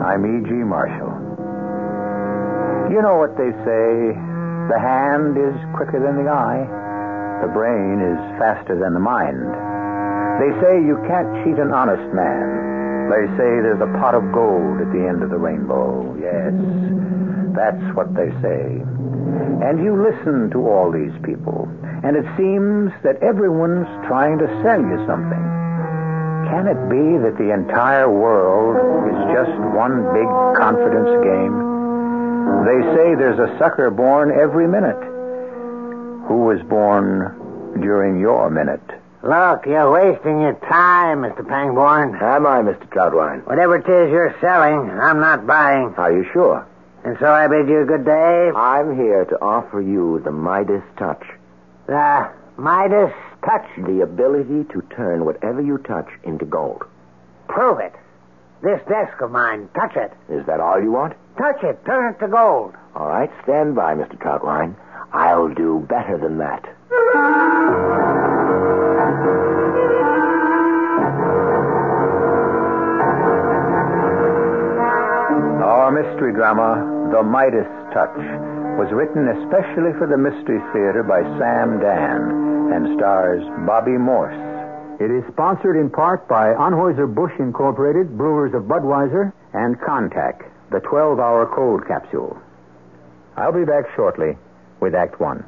I'm E.G. Marshall. You know what they say, the hand is quicker than the eye, the brain is faster than the mind. They say you can't cheat an honest man. They say there's a pot of gold at the end of the rainbow. Yes, that's what they say. And you listen to all these people, and it seems that everyone's trying to sell you something. Can it be that the entire world is just one big confidence game? They say there's a sucker born every minute. Who was born during your minute? Look, you're wasting your time, Mr. Pangborn. Am I, Mr. Troutwine? Whatever it is you're selling, I'm not buying. Are you sure? And so I bid you good day. I'm here to offer you the Midas touch. The Midas touch? The ability to turn whatever you touch into gold. Prove it. This desk of mine, touch it. Is that all you want? Touch it. Turn it to gold. All right, stand by, Mr. Troutwine. I'll do better than that. Our mystery drama, The Midas Touch, was written especially for the Mystery Theater by Sam Dan and stars Bobby Morse. It is sponsored in part by Anheuser-Busch Incorporated, Brewers of Budweiser, and Contac, the 12-hour cold capsule. I'll be back shortly with Act One.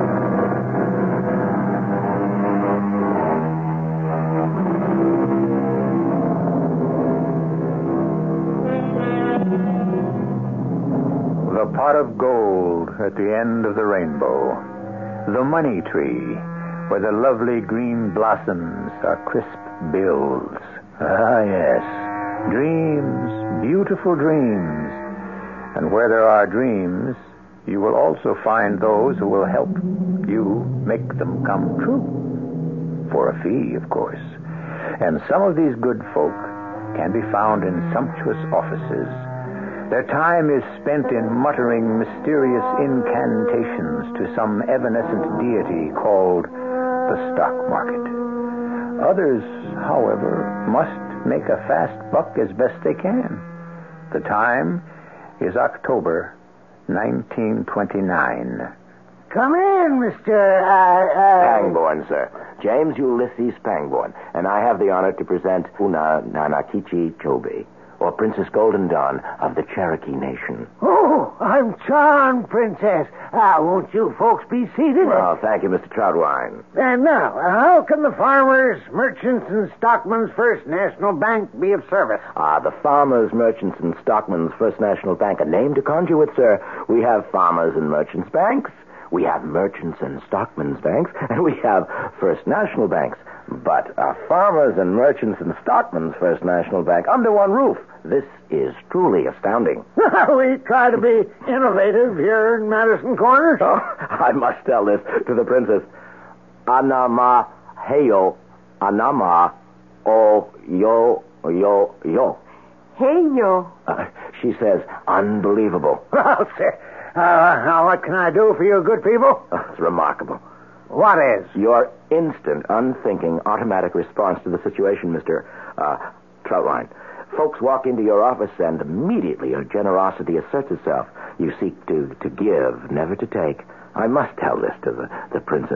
The pot of gold at the end of the rainbow. The money tree, where the lovely green blossoms are crisp bills. Ah, yes. Dreams, beautiful dreams. And where there are dreams, you will also find those who will help you make them come true. For a fee, of course. And some of these good folk can be found in sumptuous offices. Their time is spent in muttering mysterious incantations to some evanescent deity called the stock market. Others, however, must make a fast buck as best they can. The time is October 1929. Come in, Mr. Pangborn, sir. James Ulysses Pangborn. And I have the honor to present Una Nanakichi Chobe, or Princess Golden Dawn of the Cherokee Nation. Oh, I'm charmed, Princess. Won't you folks be seated? Well, thank you, Mr. Troutwine. And now, how can the Farmers, Merchants, and Stockmen's First National Bank be of service? The Farmers, Merchants, and Stockmen's First National Bank. A name to conjure with, sir. We have Farmers and Merchants Banks. We have Merchants and Stockmen's Banks. And we have First National Banks. But Farmers and Merchants and Stockmen's First National Bank under one roof. This is truly astounding. We try to be innovative here in Madison Corner. Oh, I must tell this to the princess. Anama heyo, anama o yo yo yo. Heyo. She says, unbelievable. Well, sir, now what can I do for you good people? It's remarkable. What is? Your instant, unthinking, automatic response to the situation, Mr. Troutwine. Folks walk into your office and immediately your generosity asserts itself. You seek to give, never to take. I must tell this to the princess.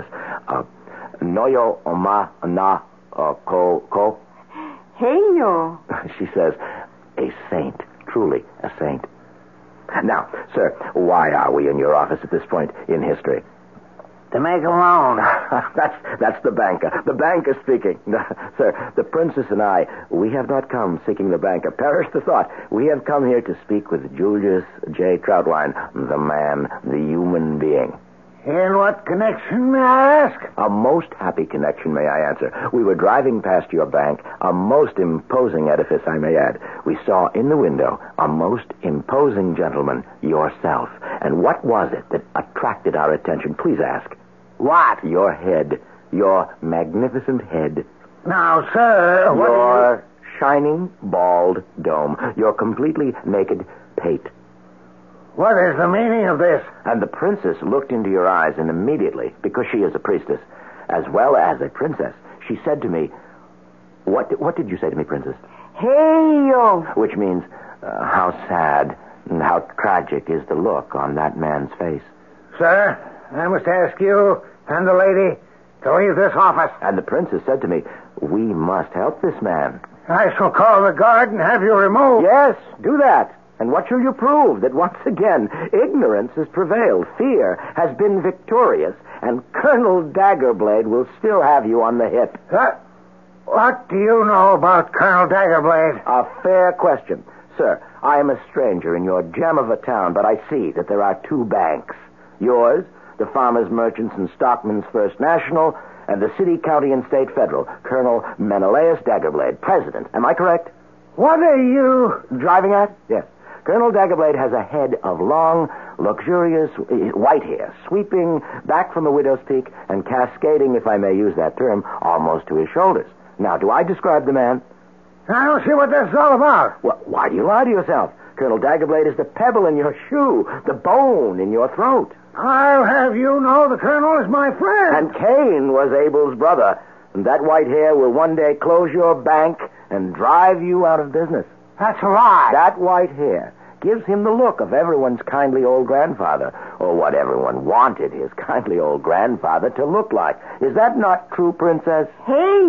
Noyo oma na ko. Heyo. She says, a saint, truly a saint. Now, sir, why are we in your office at this point in history? To make a loan. That's the banker. The banker speaking. Sir, the princess and I, we have not come seeking the banker. Perish the thought. We have come here to speak with Julius J. Troutwine, the man, the human being. In what connection, may I ask? A most happy connection, may I answer. We were driving past your bank, a most imposing edifice, I may add. We saw in the window a most imposing gentleman, yourself. And what was it that attracted our attention? Please ask. What? Your head. Your magnificent head. Now, sir, what your shining, bald dome. Your completely naked pate. What is the meaning of this? And the princess looked into your eyes, and immediately, because she is a priestess, as well as a princess, she said to me, What did you say to me, princess? Heyo. Which means, how sad and how tragic is the look on that man's face. Sir, I must ask you and the lady to leave this office. And the princess said to me, we must help this man. I shall call the guard and have you removed. Yes, do that. And what shall you prove? That once again, ignorance has prevailed, fear has been victorious, and Colonel Daggerblade will still have you on the hip. What do you know about Colonel Daggerblade? A fair question. Sir, I am a stranger in your gem of a town, but I see that there are two banks. Yours, the Farmers, Merchants, and Stockmen's First National, and the City, County, and State Federal, Colonel Menelaus Daggerblade, president. Am I correct? What are you driving at? Yes. Colonel Daggerblade has a head of long, luxurious white hair, sweeping back from a widow's peak and cascading, if I may use that term, almost to his shoulders. Now, do I describe the man? I don't see what this is all about. Well, why do you lie to yourself? Colonel Daggerblade is the pebble in your shoe, the bone in your throat. I'll have you know the Colonel is my friend. And Cain was Abel's brother. And that white hair will one day close your bank and drive you out of business. That's a lie. That white hair gives him the look of everyone's kindly old grandfather, or what everyone wanted his kindly old grandfather to look like. Is that not true, Princess? Hey,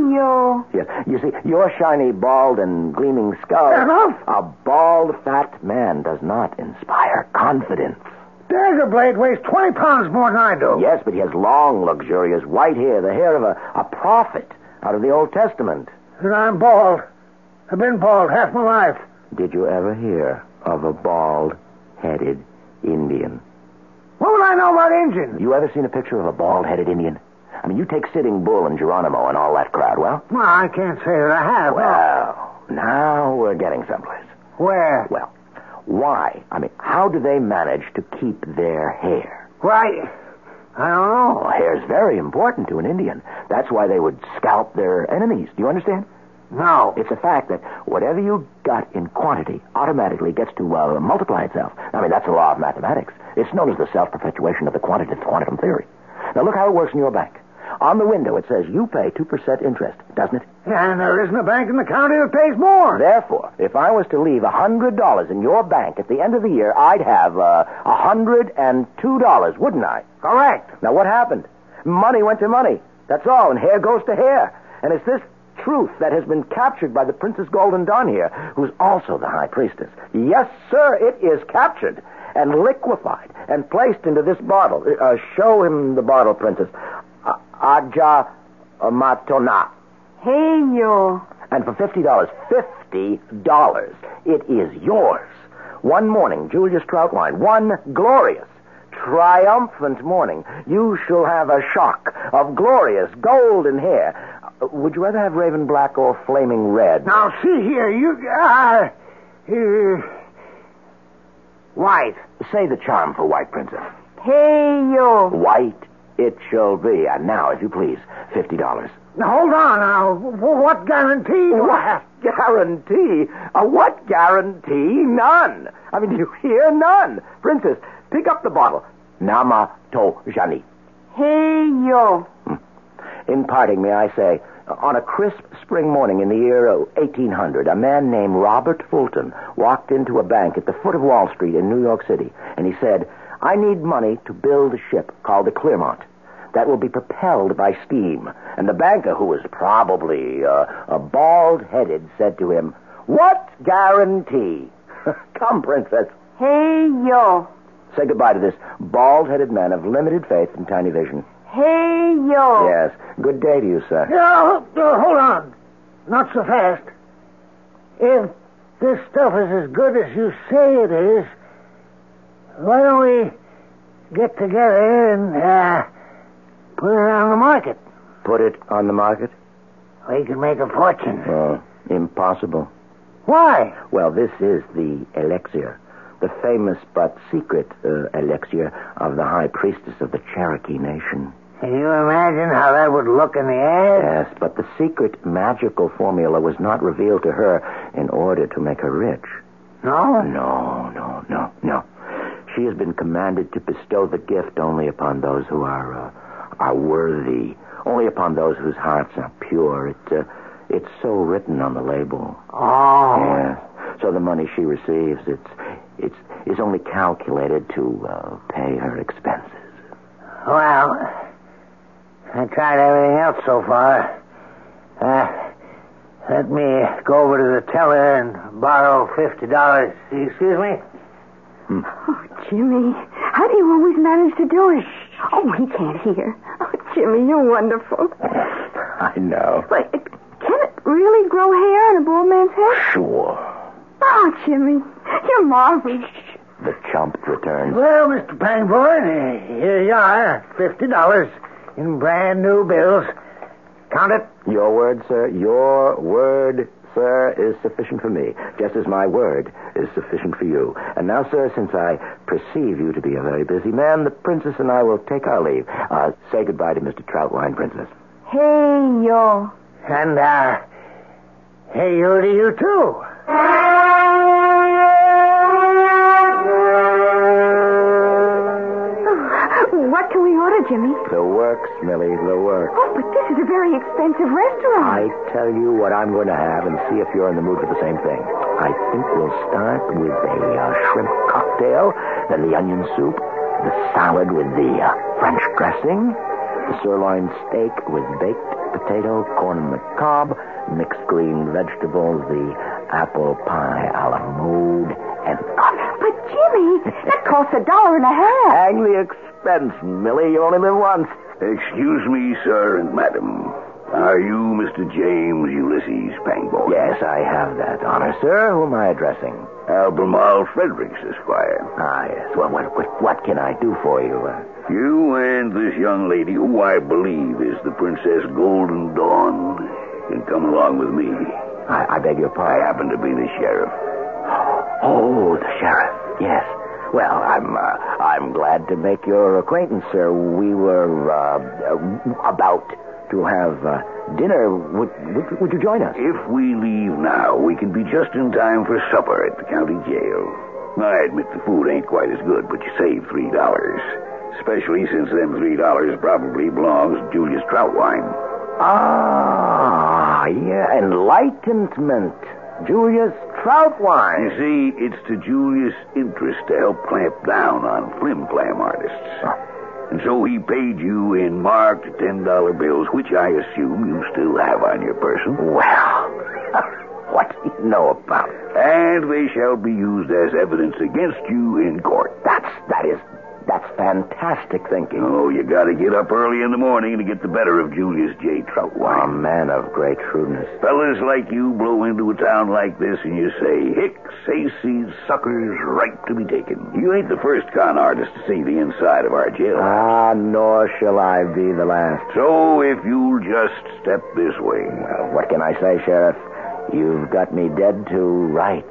yo. Yes. You see, your shiny, bald, and gleaming skull... Enough. A bald, fat man does not inspire confidence. Daggerblade weighs 20 pounds more than I do. Yes, but he has long, luxurious white hair, the hair of a prophet out of the Old Testament. And I'm bald. I've been bald half my life. Did you ever hear of a bald-headed Indian? What would I know about Indians? You ever seen a picture of a bald-headed Indian? I mean, you take Sitting Bull and Geronimo and all that crowd, well, I can't say that I have. Well, now we're getting someplace. Where? Well, why? I mean, how do they manage to keep their hair? Why, I don't know. Well, hair's very important to an Indian. That's why they would scalp their enemies. Do you understand? No. It's a fact that whatever you got in quantity automatically gets to multiply itself. I mean, that's the law of mathematics. It's known as the self-perpetuation of the quantitative quantum theory. Now, look how it works in your bank. On the window, it says you pay 2% interest, doesn't it? And there isn't a bank in the county that pays more. Therefore, if I was to leave $100 in your bank at the end of the year, I'd have $102, wouldn't I? Correct. Now, what happened? Money went to money. That's all, and hair goes to hair. And it's this truth that has been captured by the Princess Golden Dawn here, who's also the High Priestess. Yes, sir, it is captured and liquefied and placed into this bottle. Show him the bottle, Princess. Aja Matona. Hey, yo. And for $50, it is yours. One morning, Julius Troutwine, one glorious, triumphant morning, you shall have a shock of glorious golden hair. Would you rather have raven black or flaming red? Now, see here, white. Say the charm for white, Princess. Hey, yo. White it shall be. And now, if you please, $50. Now, hold on now. What guarantee? What guarantee? What guarantee? None. I mean, do you hear? None. Princess, pick up the bottle. Nama to Jani. Hey, yo. In parting, may I say, on a crisp spring morning in the year 1800, a man named Robert Fulton walked into a bank at the foot of Wall Street in New York City, and he said, I need money to build a ship called the Clermont that will be propelled by steam. And the banker, who was probably bald-headed, said to him, what guarantee? Come, Princess. Hey, yo. Say goodbye to this bald-headed man of limited faith and tiny vision. Hey, yo. Yes. Good day to you, sir. Yeah, hold on. Not so fast. If this stuff is as good as you say it is, why don't we get together and put it on the market? Put it on the market? We can make a fortune. Oh, impossible. Why? Well, this is the elixir. The famous but secret elixir of the High Priestess of the Cherokee Nation. Can you imagine how that would look in the ad? Yes, but the secret magical formula was not revealed to her in order to make her rich. No? No. She has been commanded to bestow the gift only upon those who are worthy, only upon those whose hearts are pure. It's so written on the label. Oh. Yes. So the money she receives, it's only calculated to pay her expenses. Well, I tried everything else so far. Let me go over to the teller and borrow $50. Excuse me? Oh, Jimmy, how do you always manage to do it? Oh, he can't hear. Oh, Jimmy, you're wonderful. I know. But can it really grow hair on a bald man's head? Sure. Oh, Jimmy, you're marvelous. The chump returns. Well, Mr. Pangborn, here you are. $50 in brand new bills. Count it. Your word, sir. Your word, sir, is sufficient for me, just as my word is sufficient for you. And now, sir, since I perceive you to be a very busy man, the princess and I will take our leave. Say goodbye to Mr. Troutwine, princess. Hey, yo. And, hey, you to you, too. What can we order, Jimmy? The works, Millie, the works. Oh, but this is a very expensive restaurant. I tell you what I'm going to have and see if you're in the mood for the same thing. I think we'll start with a shrimp cocktail, then the onion soup, the salad with the French dressing, the sirloin steak with baked potato, corn on the cob, mixed green vegetables, the apple pie a la mode, and coffee. But, Jimmy, that costs $1.50. Hang the expense, Millie. You only live once. Excuse me, sir and madam. Are you Mr. James Ulysses Pangborn? Yes, I have that honor, sir. Who am I addressing? Albemarle Fredericks, Esquire. Ah, yes. Well, what can I do for you? You and this young lady, who I believe is the Princess Golden Dawn, can come along with me. I beg your I pardon. happen to be the sheriff. Oh, the sheriff. Yes. Well, I'm glad to make your acquaintance, sir. We were about to have dinner. Would you join us? If we leave now, we can be just in time for supper at the county jail. I admit the food ain't quite as good, but you save $3. Especially since them $3 probably belongs to Julius Troutwine. Ah, yeah, enlightenment. Julius Troutwine. You see, it's to Julius' interest to help clamp down on flim-flam artists. And so he paid you in marked $10 bills, which I assume you still have on your person. Well, what do you know about it? And they shall be used as evidence against you in court. That's fantastic thinking. Oh, you gotta get up early in the morning to get the better of Julius J. Troutwine. A man of great shrewdness. Fellas like you blow into a town like this and you say, Hicks, hayseed, suckers, right to be taken. You ain't the first con artist to see the inside of our jail. Ah, nor shall I be the last. So if you'll just step this way. Well, what can I say, Sheriff? You've got me dead to rights.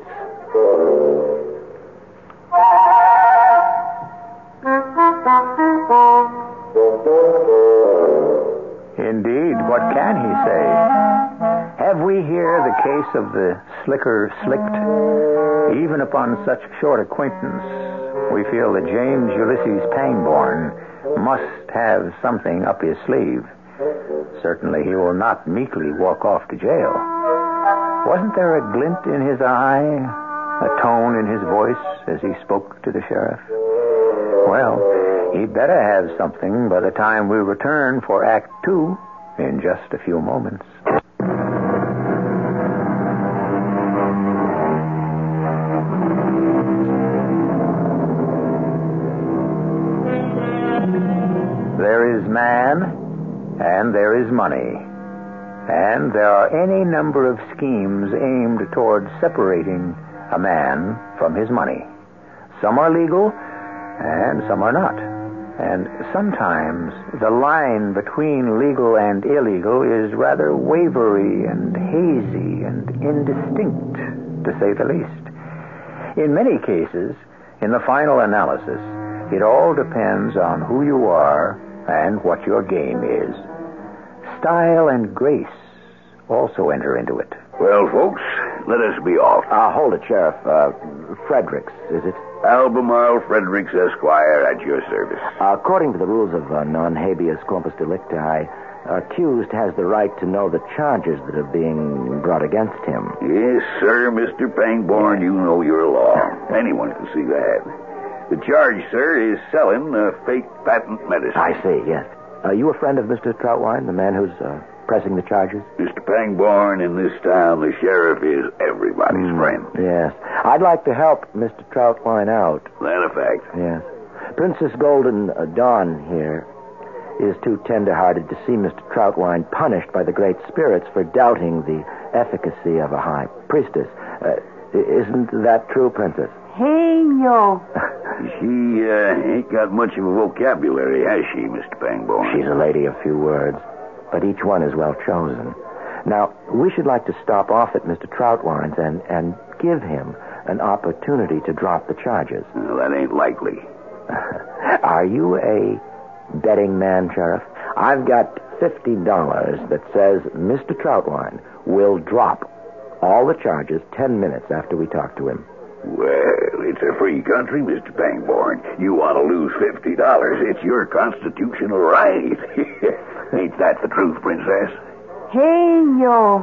Indeed, what can he say? Have we here the case of the slicker slicked? Even upon such short acquaintance, we feel that James Ulysses Pangborn must have something up his sleeve. Certainly he will not meekly walk off to jail. Wasn't there a glint in his eye, a tone in his voice as he spoke to the sheriff? Well, he'd better have something by the time we return for Act 2 in just a few moments. There is man, and there is money. And there are any number of schemes aimed toward separating a man from his money. Some are legal, and some are not. And sometimes the line between legal and illegal is rather wavery and hazy and indistinct, to say the least. In many cases, in the final analysis, it all depends on who you are and what your game is. Style and grace also enter into it. Well, folks, let us be off. Hold it, Sheriff. Fredericks, is it? Albemarle Fredericks, Esquire, at your service. According to the rules of non-habeas corpus delicti, accused has the right to know the charges that are being brought against him. Yes, sir, Mr. Pangborn, you know your law. Anyone can see that. The charge, sir, is selling fake patent medicine. I see, yes. Are you a friend of Mr. Troutwine, the man who's pressing the charges? Mr. Pangborn, in this town, the sheriff is everybody's friend. Yes. I'd like to help Mr. Troutwine out. That a fact. Yes. Princess Golden Dawn here is too tender-hearted to see Mr. Troutwine punished by the Great Spirits for doubting the efficacy of a high priestess. Isn't that true, Princess? Hey, yo. She ain't got much of a vocabulary, has she, Mr. Pangborn? She's a lady of few words, but each one is well chosen. Now, we should like to stop off at Mr. Troutwine's and give him an opportunity to drop the charges. Well, that ain't likely. Are you a betting man, Sheriff? I've got $50 that says Mr. Troutwine will drop all the charges 10 minutes after we talk to him. Well, it's a free country, Mr. Pangborn. You want to lose $50. It's your constitutional right. Ain't that the truth, Princess? Hey, yo.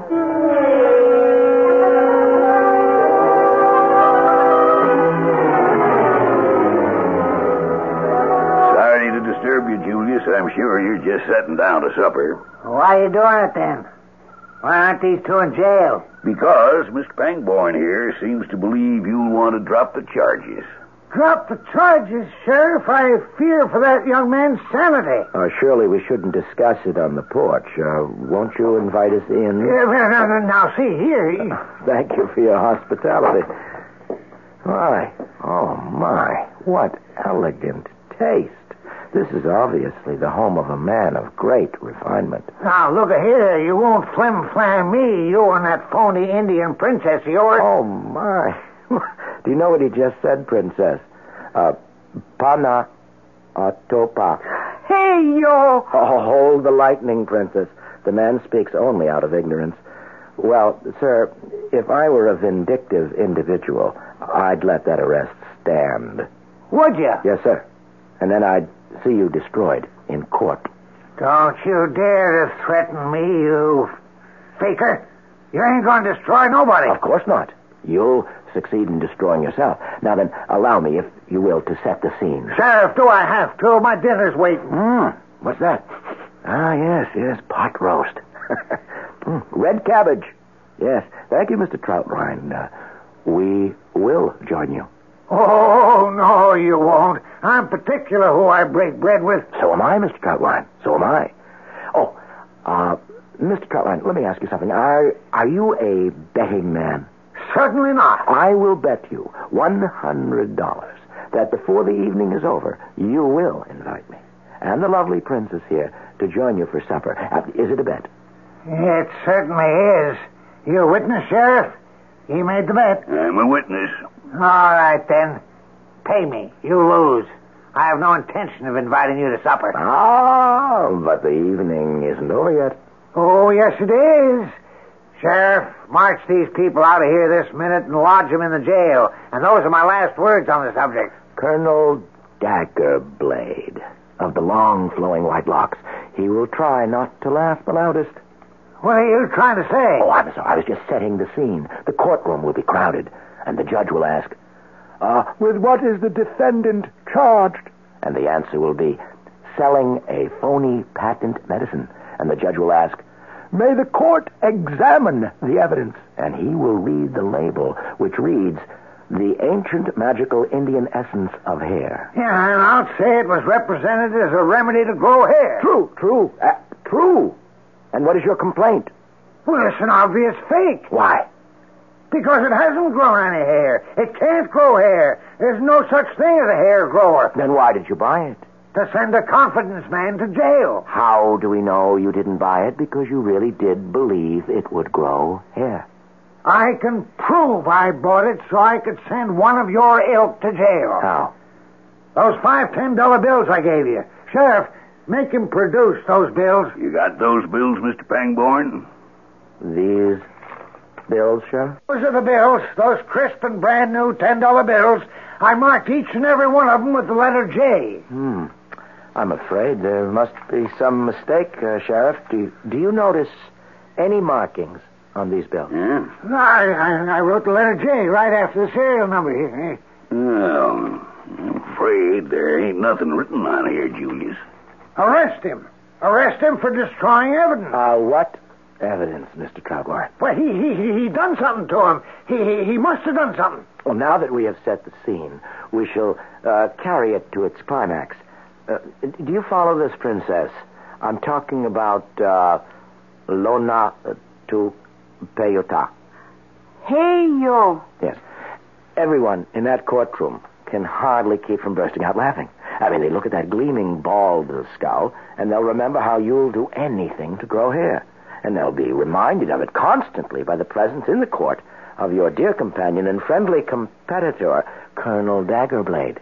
Sorry to disturb you, Julius. I'm sure you're just sitting down to supper. Why are you doing it then? Why aren't these two in jail? Because Mr. Pangborn here seems to believe you'll want to drop the charges. Drop the charges, Sheriff. I fear for that young man's sanity. Surely we shouldn't discuss it on the porch. Won't you invite us in? Now, see here. Thank you for your hospitality. Why, oh my, what elegant taste. This is obviously the home of a man of great refinement. Now, look here. You won't flim-flam me, you and that phony Indian princess of yours. Oh, my. Do you know what he just said, Princess? Pana atopa. Hey, yo. Oh, hold the lightning, Princess. The man speaks only out of ignorance. Well, sir, if I were a vindictive individual, I'd let that arrest stand. Would you? Yes, sir. And then I'd see you destroyed in court. Don't you dare to threaten me, you faker. You ain't going to destroy nobody. Of course not. You'll succeed in destroying yourself. Now then, allow me, if you will, to set the scene. Sheriff, do I have to? My dinner's waiting. What's that? Ah, yes, pot roast. Red cabbage. Yes, thank you, Mr. Troutwine. We will join you. Oh, no, you won't. I'm particular who I break bread with. So am I, Mr. Troutwine. So am I. Oh, Mr. Troutwine, let me ask you something. Are you a betting man? Certainly not. I will bet you $100 that before the evening is over, you will invite me and the lovely princess here to join you for supper. Is it a bet? It certainly is. You a witness, Sheriff? He made the bet. I'm a witness. All right, then. Pay me. You lose. I have no intention of inviting you to supper. But the evening isn't over yet. Oh, yes, it is. Sheriff, march these people out of here this minute and lodge them in the jail. And those are my last words on the subject. Colonel Daggerblade, of the long flowing white locks. He will try not to laugh the loudest. What are you trying to say? Oh, I'm sorry. I was just setting the scene. The courtroom will be crowded, and the judge will ask, with what is the defendant charged? And the answer will be, selling a phony patent medicine. And the judge will ask, may the court examine the evidence? And he will read the label, which reads, the ancient magical Indian essence of hair. Yeah, and I'll say it was represented as a remedy to grow hair. True. True. And what is your complaint? Well, it's an obvious fake. Why? Because it hasn't grown any hair. It can't grow hair. There's no such thing as a hair grower. Then why did you buy it? To send a confidence man to jail. How do we know you didn't buy it? Because you really did believe it would grow hair. I can prove I bought it so I could send one of your ilk to jail. How? Those $5 $10 bills I gave you. Sheriff, make him produce those bills. You got those bills, Mr. Pangborn? These bills, Sheriff? Those are the bills, those crisp and brand new $10 bills. I marked each and every one of them with the letter J. I'm afraid there must be some mistake, Sheriff. Do you notice any markings on these bills? Yeah? I wrote the letter J right after the serial number here. Well, I'm afraid there ain't nothing written on here, Julius. Arrest him. Arrest him for destroying evidence. What evidence, Mr. Troutwine? Well, he done something to him. He must have done something. Well, now that we have set the scene, we shall carry it to its climax. Do you follow this, Princess? I'm talking about Lona to Peyota. Hey, yo. Yes. Everyone in that courtroom can hardly keep from bursting out laughing. I mean, they look at that gleaming bald skull, and they'll remember how you'll do anything to grow hair. And they'll be reminded of it constantly by the presence in the court of your dear companion and friendly competitor, Colonel Daggerblade.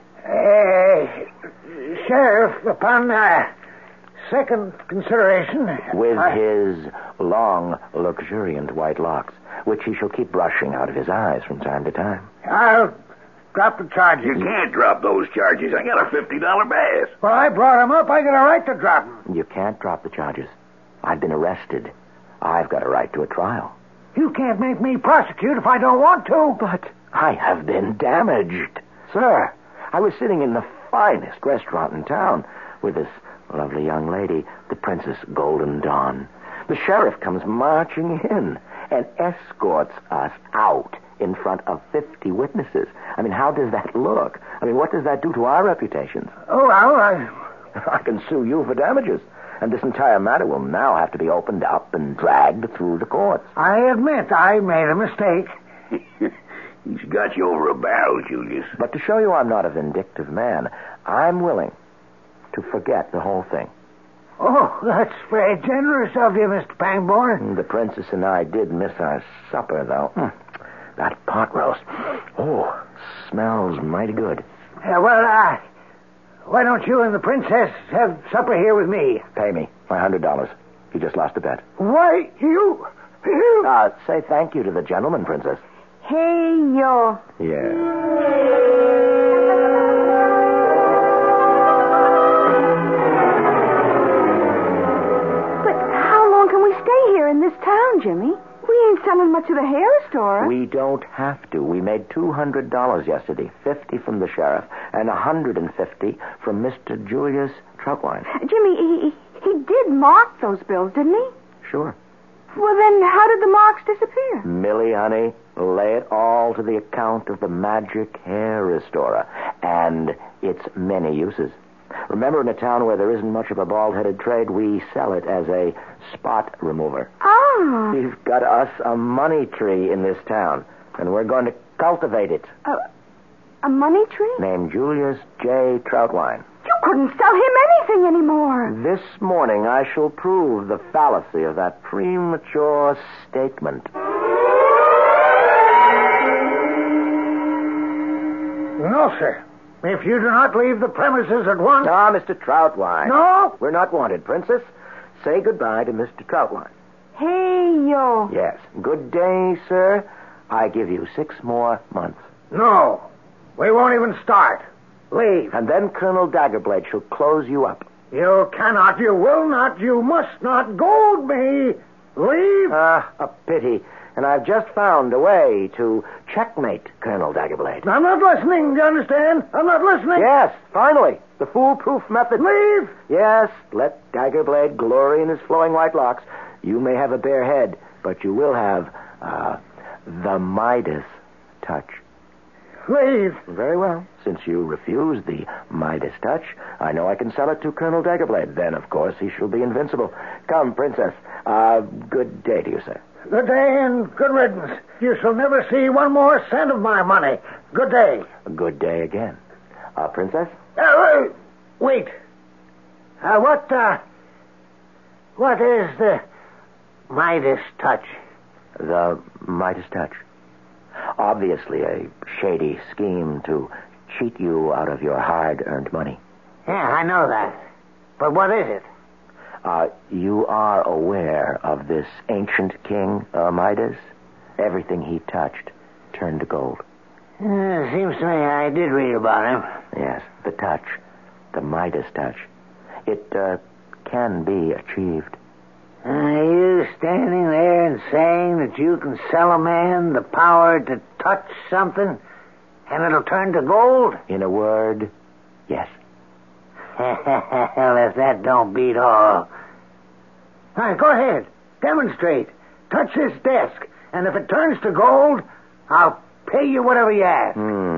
Sheriff, upon second consideration... With his long, luxuriant white locks, which he shall keep brushing out of his eyes from time to time. I'll drop the charges. You can't drop those charges. I got a $50 bass. Well, I brought him up. I got a right to drop him. You can't drop the charges. I've been arrested. I've got a right to a trial. You can't make me prosecute if I don't want to. But I have been damaged. Sir, I was sitting in the finest restaurant in town with this lovely young lady, the Princess Golden Dawn. The sheriff comes marching in and escorts us out in front of 50 witnesses. I mean, how does that look? I mean, what does that do to our reputations? Oh, well, I can sue you for damages. And this entire matter will now have to be opened up and dragged through the courts. I admit I made a mistake. He's got you over a barrel, Julius. But to show you I'm not a vindictive man, I'm willing to forget the whole thing. Oh, that's very generous of you, Mr. Pangborn. The princess and I did miss our supper, though. That pot roast. Oh, smells mighty good. Why don't you and the princess have supper here with me? Pay me my $100. He just lost a bet. Why, you... Say thank you to the gentleman, Princess. Hey, yo. Yeah. But how long can we stay here in this town, Jimmy? We ain't selling much of the hair store. We don't have to. We made $200 yesterday, 50 from the sheriff, and 150 from Mr. Julius Troutwine. Jimmy, he did mark those bills, didn't he? Sure. Well, then how did the marks disappear? Millie, honey, lay it all to the account of the magic hair restorer and its many uses. Remember, in a town where there isn't much of a bald-headed trade, we sell it as a spot remover. Ah. We've got us a money tree in this town, and we're going to cultivate it. A money tree? Named Julius J. Troutwine. You couldn't sell him anything anymore. This morning I shall prove the fallacy of that premature statement. No, sir. If you do not leave the premises at once... Ah, Mr. Troutwine. No? We're not wanted, Princess. Say goodbye to Mr. Troutwine. Hey, yo. Yes. Good day, sir. I give you 6 more months. No. We won't even start. Leave. And then Colonel Daggerblade shall close you up. You cannot, you will not, you must not gold me. Leave. A pity. And I've just found a way to checkmate Colonel Daggerblade. I'm not listening, do you understand? I'm not listening. Yes, finally. The foolproof method. Leave. Yes, let Daggerblade glory in his flowing white locks. You may have a bare head, but you will have, the Midas touch. Leave. Very well. Since you refuse the Midas touch, I know I can sell it to Colonel Daggerblade. Then, of course, he shall be invincible. Come, Princess. Good day to you, sir. Good day and good riddance. You shall never see one more cent of my money. Good day. Good day again. Princess? Wait. What is the Midas touch? The Midas touch. Obviously a shady scheme to cheat you out of your hard-earned money. Yeah, I know that. But what is it? You are aware of this ancient king, Midas? Everything he touched turned to gold. Seems to me I did read about him. Yes, the touch. The Midas touch. It can be achieved. Are you standing there and saying that you can sell a man the power to touch something and it'll turn to gold? In a word, yes. Well, if that don't beat all. All right, go ahead. Demonstrate. Touch this desk. And if it turns to gold, I'll pay you whatever you ask.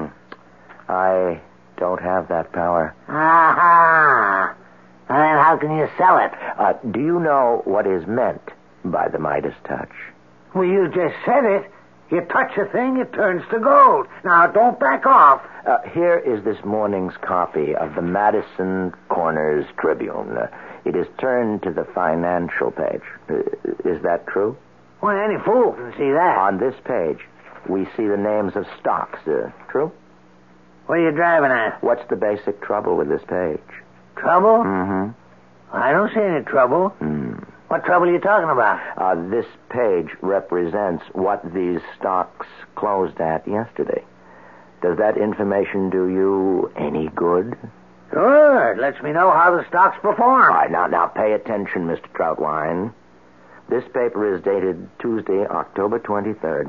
I don't have that power. Aha. And then how can you sell it? Do you know what is meant by the Midas touch? Well, you just said it. You touch a thing, it turns to gold. Now, don't back off. Here is this morning's copy of the Madison Corners Tribune. It is turned to the financial page. Is that true? Well, any fool can see that. On this page, we see the names of stocks. True? What are you driving at? What's the basic trouble with this page? Trouble? Mm-hmm. I don't see any trouble. What trouble are you talking about? This page represents what these stocks closed at yesterday. Does that information do you any good? Sure. It lets me know how the stocks perform. All right, now pay attention, Mr. Troutwine. This paper is dated Tuesday, October 23rd,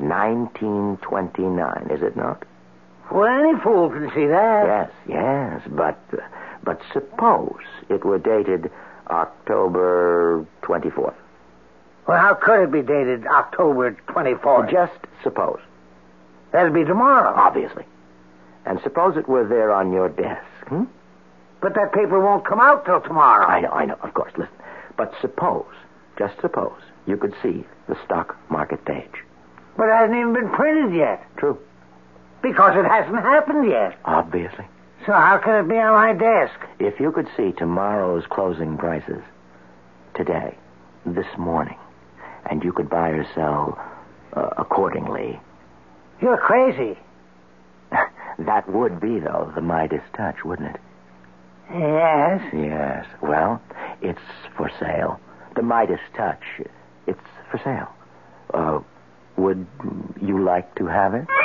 1929, is it not? Well, any fool can see that. Yes, but suppose it were dated October 24th. Well, how could it be dated October 24th? Just suppose. That'll be tomorrow. Obviously. And suppose it were there on your desk. But that paper won't come out till tomorrow. I know, of course. Listen. But suppose, just suppose, you could see the stock market page. But it hasn't even been printed yet. True. Because it hasn't happened yet. Obviously. So how can it be on my desk? If you could see tomorrow's closing prices, today, this morning, and you could buy or sell accordingly. You're crazy. That would be, though, the Midas touch, wouldn't it? Yes. Yes. Well, it's for sale. The Midas touch, it's for sale. Would you like to have it?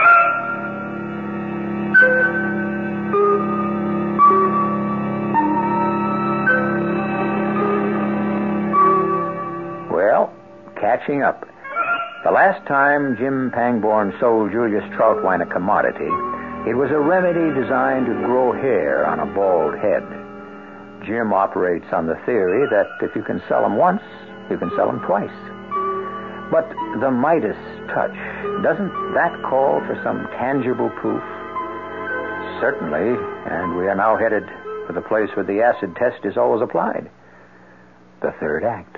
Well, catching up. The last time Jim Pangborn sold Julius Troutwine a commodity, it was a remedy designed to grow hair on a bald head. Jim operates on the theory that if you can sell them once, you can sell them twice. But the Midas touch, doesn't that call for some tangible proof? Certainly, and we are now headed for the place where the acid test is always applied. The third act.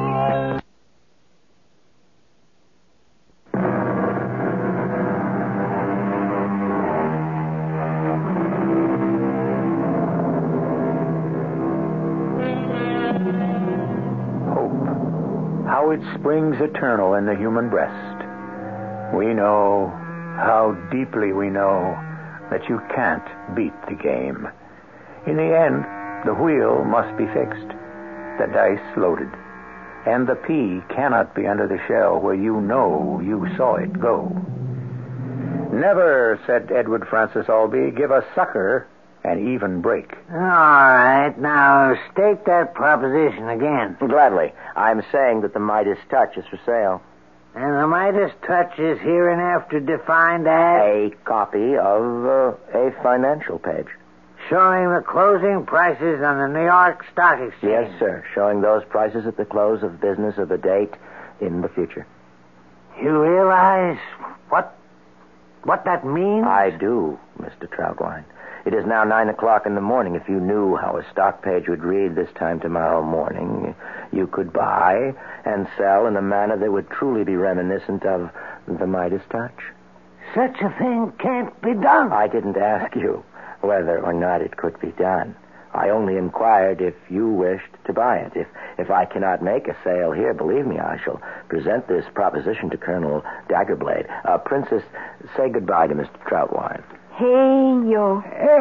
How it springs eternal in the human breast. We know, how deeply we know, that you can't beat the game. In the end, the wheel must be fixed, the dice loaded, and the pea cannot be under the shell where you know you saw it go. Never, said Edward Francis Albee, give a sucker an even break. All right, now state that proposition again. Gladly. I'm saying that the Midas touch is for sale. And the Midas touch is hereinafter defined as? A copy of a financial page. Showing the closing prices on the New York Stock Exchange. Yes, sir. Showing those prices at the close of business of a date in the future. You realize what that means? I do, Mr. Troutwine. It is now 9 o'clock in the morning. If you knew how a stock page would read this time tomorrow morning, you could buy and sell in a manner that would truly be reminiscent of the Midas touch. Such a thing can't be done. I didn't ask you whether or not it could be done. I only inquired if you wished to buy it. If I cannot make a sale here, believe me, I shall present this proposition to Colonel Daggerblade. Princess, say goodbye to Mr. Troutwine. Hey, yo.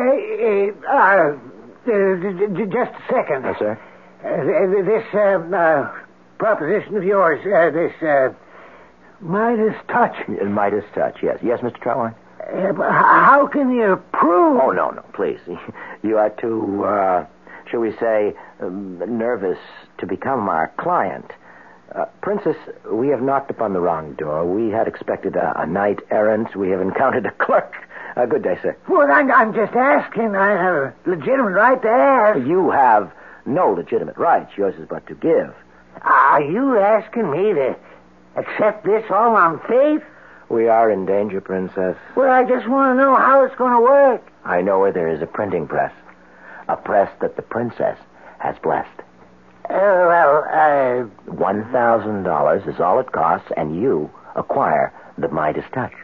Just a second. Yes, sir? This proposition of yours, this Midas touch. Midas touch, yes. Yes, Mr. Troutwine? How can you prove? Oh, no, please. You are too shall we say, nervous to become our client. Princess, we have knocked upon the wrong door. We had expected a knight errant. We have encountered a clerk. Good day, sir. Well, I'm just asking. I have a legitimate right to ask. You have no legitimate rights. Yours is but to give. Are you asking me to accept this all on faith? We are in danger, Princess. Well, I just want to know how it's going to work. I know where there is a printing press. A press that the princess has blessed. $1,000 is all it costs, and you acquire the Midas touch.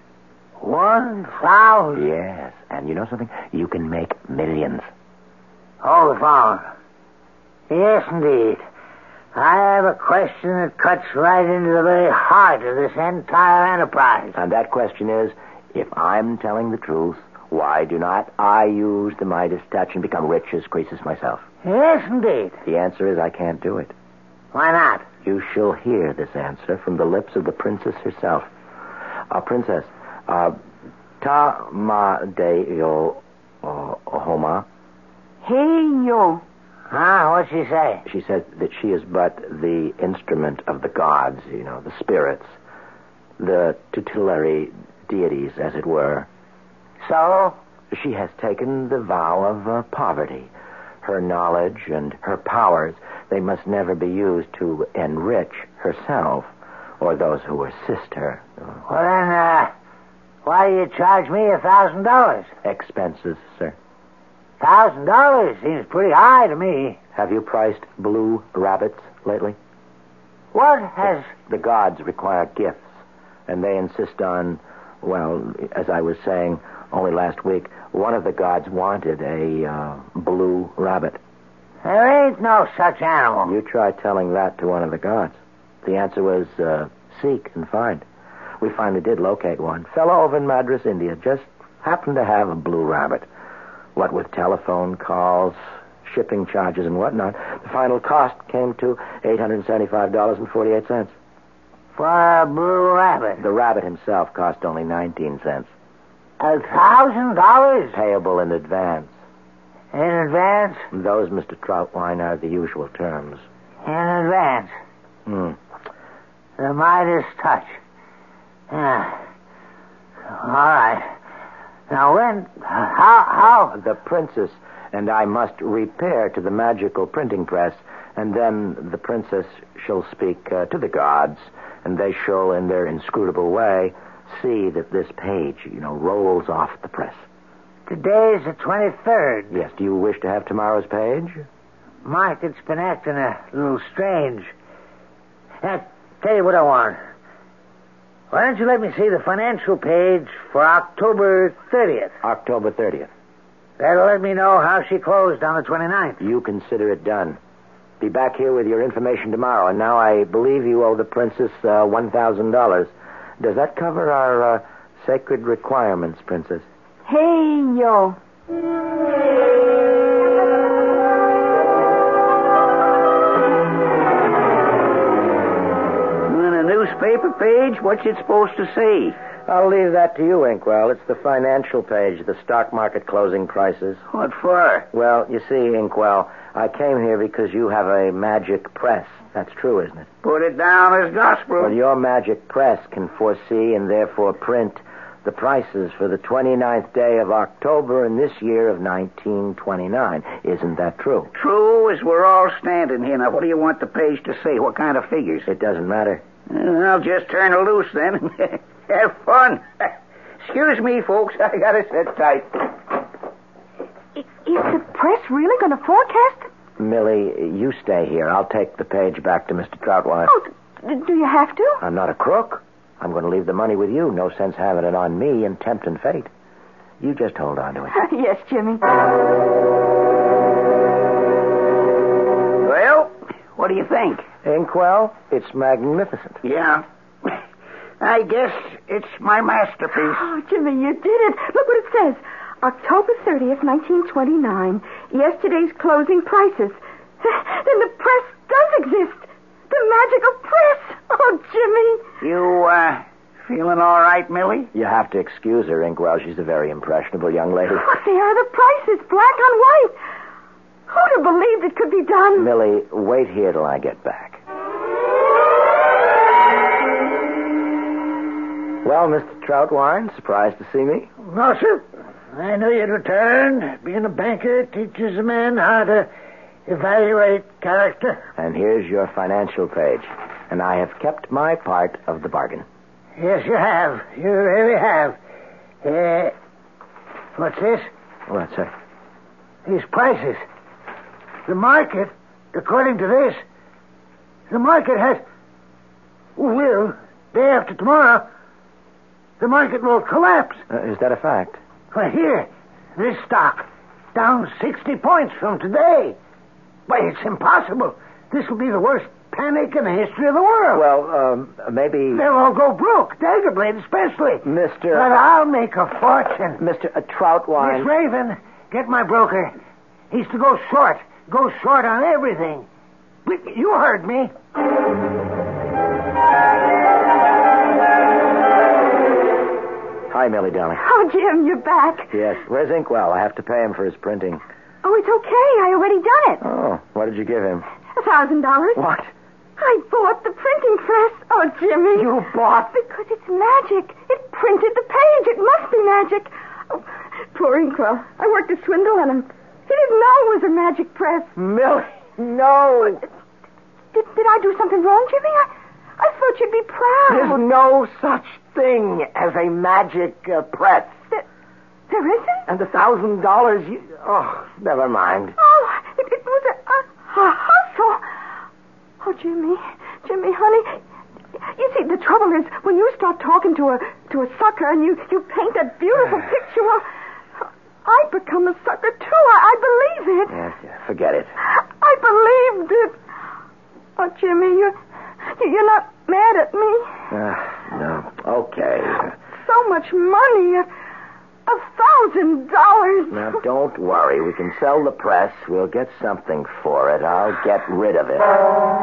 1,000? Yes, and you know something? You can make millions. Hold the phone. Yes, indeed. I have a question that cuts right into the very heart of this entire enterprise. And that question is, if I'm telling the truth, why do not I use the Midas touch and become rich as Croesus myself? Yes, indeed. The answer is I can't do it. Why not? You shall hear this answer from the lips of the princess herself. Princess, ta ma de yo homa. Hey, yo. What'd she say? She said that she is but the instrument of the gods, the spirits, the tutelary deities, as it were. So? She has taken the vow of poverty. Her knowledge and her powers, they must never be used to enrich herself or those who assist her. Well, then, why do you charge me $1,000? Expenses, sir. $1,000 seems pretty high to me. Have you priced blue rabbits lately? What has... The gods require gifts, and they insist on, well, as I was saying only last week, one of the gods wanted a blue rabbit. There ain't no such animal. You try telling that to one of the gods. The answer was seek and find. We finally did locate one. Fellow over in Madras, India, just happened to have a blue rabbit. What with telephone calls, shipping charges, and whatnot, the final cost came to $875.48. For a blue rabbit? The rabbit himself cost only 19 cents. $1,000? Payable in advance. In advance? Those, Mr. Troutwine, are the usual terms. In advance? The Midas touch. Yeah. All right. Now, when... How... The princess and I must repair to the magical printing press, and then the princess shall speak to the gods, and they shall, in their inscrutable way, see that this page, rolls off the press. Today's the 23rd. Yes. Do you wish to have tomorrow's page? Mike, it's been acting a little strange. Now, tell you what I want. Why don't you let me see the financial page for October 30th? October 30th. That'll let me know how she closed on the 29th. You consider it done. Be back here with your information tomorrow, and now I believe you owe the princess $1,000. Does that cover our sacred requirements, Princess? Hey, yo. On a newspaper page, what's it supposed to say? I'll leave that to you, Inkwell. It's the financial page, the stock market closing prices. What for? Well, you see, Inkwell, I came here because you have a magic press. That's true, isn't it? Put it down as gospel. Well, your magic press can foresee and therefore print the prices for the 29th day of October in this year of 1929. Isn't that true? True as we're all standing here. Now, what do you want the page to say? What kind of figures? It doesn't matter. I'll just turn her loose then. Have fun. Excuse me, folks. I gotta sit tight. Is the press really going to forecast? Millie, you stay here. I'll take the page back to Mr. Troutwine. Oh, do you have to? I'm not a crook. I'm going to leave the money with you. No sense having it on me and tempting fate. You just hold on to it. Yes, Jimmy. Well, what do you think? Inkwell, it's magnificent. Yeah. I guess it's my masterpiece. Oh, Jimmy, you did it. Look what it says. October 30th, 1929. Yesterday's closing prices. Then the press does exist. The magical press. Oh, Jimmy. You, feeling all right, Millie? You have to excuse her, Inkwell. She's a very impressionable young lady. Oh, there are the prices, black on white. Who'd have believed it could be done? Millie, wait here till I get back. Well, Mr. Troutwine, surprised to see me? No, sir. I knew you'd return. Being a banker teaches a man how to evaluate character. And here's your financial page. And I have kept my part of the bargain. Yes, you have. You really have. What's this? What, sir? These prices. The market, according to this, the market will, day after tomorrow, the market will collapse. Is that a fact? Well, here, this stock, down 60 points from today. Why, it's impossible. This will be the worst panic in the history of the world. Well, maybe... They'll all go broke, Daggerblade especially. Mr. But I'll make a fortune. Mr. Troutwine... Miss Raven, get my broker. He's to go short. Go short on everything. You heard me. Hi, Millie, darling. Oh, Jim, you're back. Yes. Where's Inkwell? I have to pay him for his printing. Oh, it's okay. I already done it. Oh, what did you give him? $1,000. What? I bought the printing press. Oh, Jimmy. You bought? Because it's magic. It printed the page. It must be magic. Oh, poor Inkwell. I worked a swindle on him. He didn't know it was a magic press. Millie, no. Did I do something wrong, Jimmy? I thought you'd be proud. There's no such thing as a magic press. There isn't? And the $1,000 you... Oh, never mind. Oh, it was a hustle. Oh, Jimmy, honey. You see, the trouble is, when you start talking to a sucker and you paint that beautiful picture, well, I become a sucker, too. I believe it. Yes, forget it. I believed it. Oh, Jimmy, you're not mad at me? No. Okay. So much money. $1,000. Now, don't worry. We can sell the press. We'll get something for it. I'll get rid of it.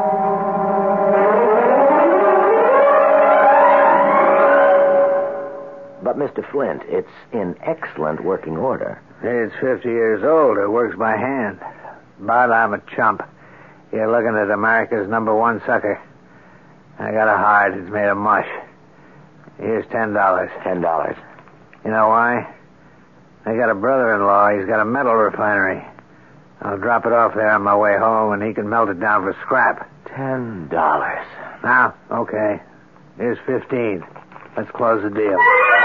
But, Mr. Flint, it's in excellent working order. It's 50 years old. It works by hand. But I'm a chump. You're looking at America's #1 sucker. I got a heart. It's made of mush. Here's $10. $10. You know why? I got a brother-in-law. He's got a metal refinery. I'll drop it off there on my way home, and he can melt it down for scrap. $10. Now, okay. Here's 15. Let's close the deal.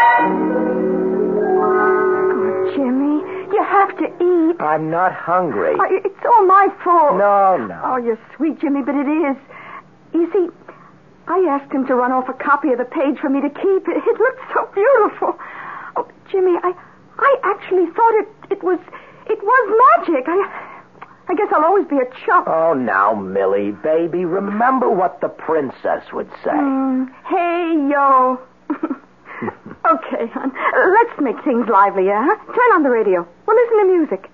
Oh, Jimmy, you have to eat. I'm not hungry. Oh, it's all my fault. No. Oh, you're sweet, Jimmy, but it is. You see, I asked him to run off a copy of the page for me to keep. It looked so beautiful. Oh, Jimmy, I actually thought it was magic. I guess I'll always be a chump. Oh, now, Millie, baby, remember what the princess would say. Hey, yo. Okay, hon. Let's make things livelier, huh? Turn on the radio. We'll listen to music.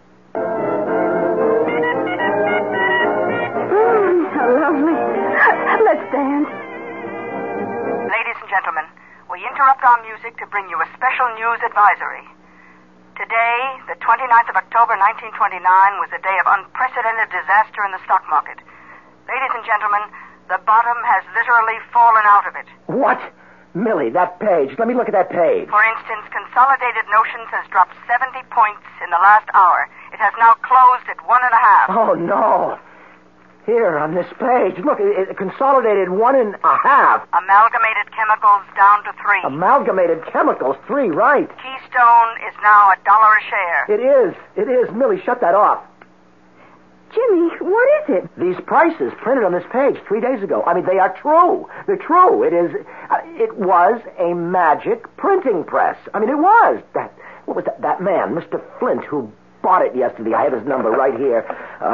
How lovely. Let's dance. Ladies and gentlemen, we interrupt our music to bring you a special news advisory. Today, the 29th of October, 1929, was a day of unprecedented disaster in the stock market. Ladies and gentlemen, the bottom has literally fallen out of it. What? Millie, that page. Let me look at that page. For instance, Consolidated Notions has dropped 70 points in the last hour. It has now closed at 1.5. Oh, no. Here, on this page. Look, it consolidated 1.5. Amalgamated Chemicals down to 3. Amalgamated Chemicals, 3, right. Keystone is now $1 a share. It is. Millie, shut that off. Jimmy, what is it? These prices printed on this page 3 days ago. I mean, they are true. They're true. It was a magic printing press. I mean, it was. What was that? That man, Mr. Flint, who bought it yesterday. I have his number right here.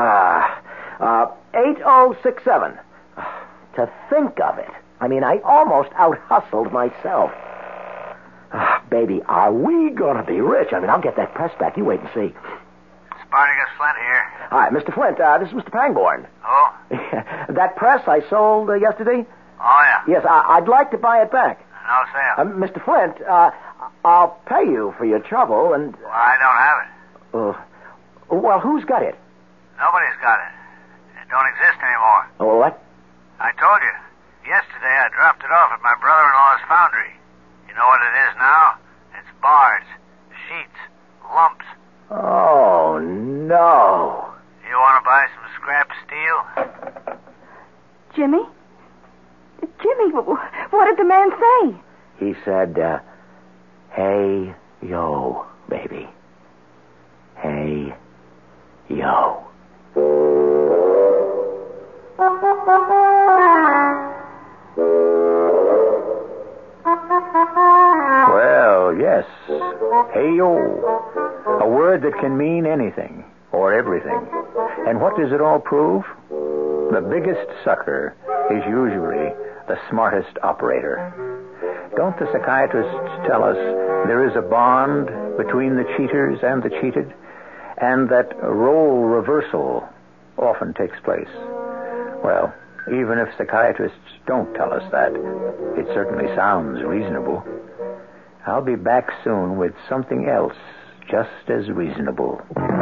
8067. To think of it. I mean, I almost out-hustled myself. Baby, are we going to be rich? I mean, I'll get that press back. You wait and see. Spartacus Flint here. Hi, Mr. Flint. This is Mr. Pangborn. Oh? That press I sold yesterday? Oh, yeah. Yes, I'd like to buy it back. No sale. Mr. Flint, I'll pay you for your trouble, and... Well, I don't have it. Well, who's got it? Nobody's got it. It don't exist anymore. Oh, what? I told you. Yesterday I dropped it off at my brother-in-law's foundry. You know what it is now? It's bars, sheets, lumps. Oh, no. You want to buy some scrap steel? Jimmy? Jimmy, what did the man say? He said, hey, yo, baby. Hey, yo. Well, yes. Hey-yo. A word that can mean anything or everything. And what does it all prove? The biggest sucker is usually the smartest operator. Don't the psychiatrists tell us there is a bond between the cheaters and the cheated, and that role reversal often takes place? Well, even if psychiatrists don't tell us that, it certainly sounds reasonable. I'll be back soon with something else just as reasonable.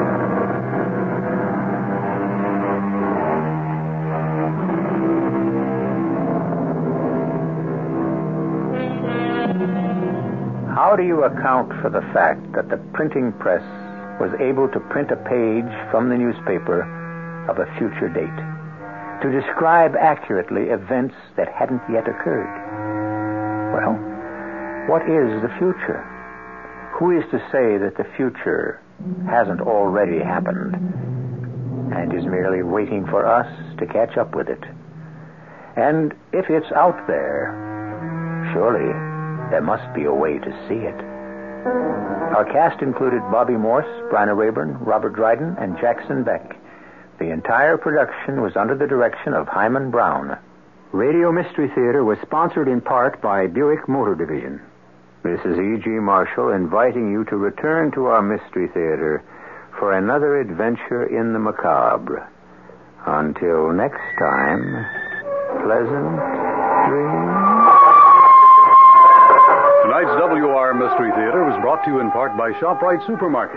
How do you account for the fact that the printing press was able to print a page from the newspaper of a future date, to describe accurately events that hadn't yet occurred? Well, what is the future? Who is to say that the future hasn't already happened and is merely waiting for us to catch up with it? And if it's out there, surely there must be a way to see it. Our cast included Bobby Morse, Bryna Rayburn, Robert Dryden, and Jackson Beck. The entire production was under the direction of Hyman Brown. Radio Mystery Theater was sponsored in part by Buick Motor Division. This is E.G. Marshall inviting you to return to our Mystery Theater for another adventure in the macabre. Until next time, pleasant dreams. Tonight's WR Mystery Theater was brought to you in part by ShopRite Supermarket.